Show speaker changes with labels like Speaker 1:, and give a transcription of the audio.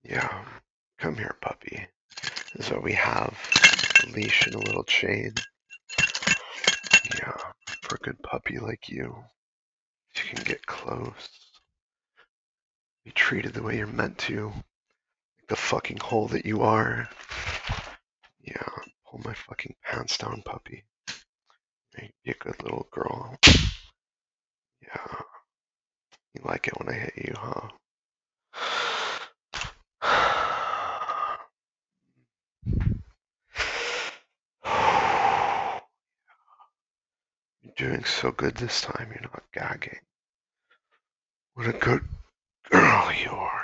Speaker 1: Yeah, come here, puppy. This is what we have. A leash and a little chain. Yeah, for a good puppy like you. You can get close. Be treated the way you're meant to. Like the fucking hole that you are. Yeah, pull my fucking pants down, puppy. Be a good little girl. Yeah, you like it when I hit you, huh? You're doing so good this time, you're not gagging. What a good girl you are.